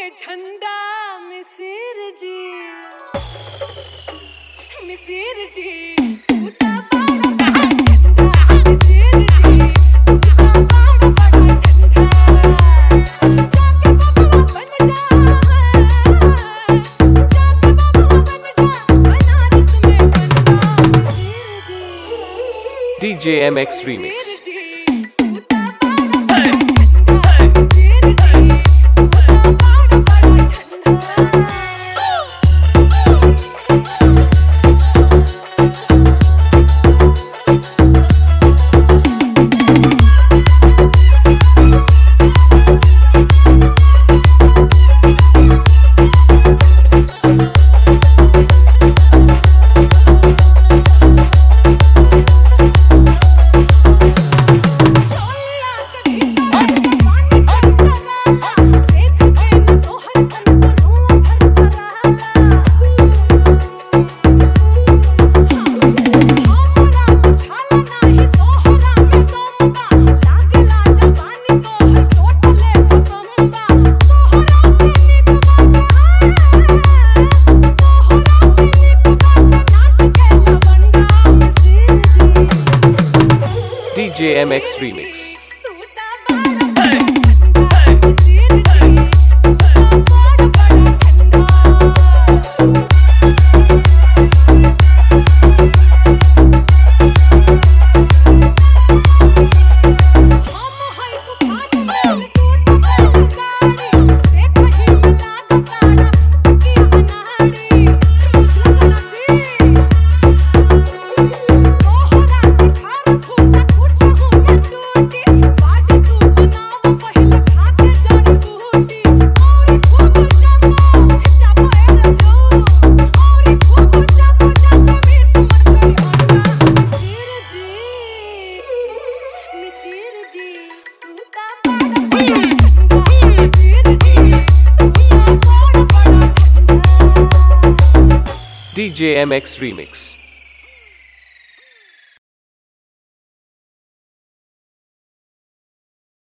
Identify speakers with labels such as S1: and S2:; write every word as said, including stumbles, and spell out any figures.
S1: के झंडा मिसिर जी मिसिर जी टूटा बड़ा बड़ा झंडा मिसिर जी टूटा बड़ा बड़ा झंडा जाके बबुआ बन जा जाके बबुआ बन जा बनारस में बंदा Misir ji
S2: D J M X Remix. D J M X Remix. D J M X Remix.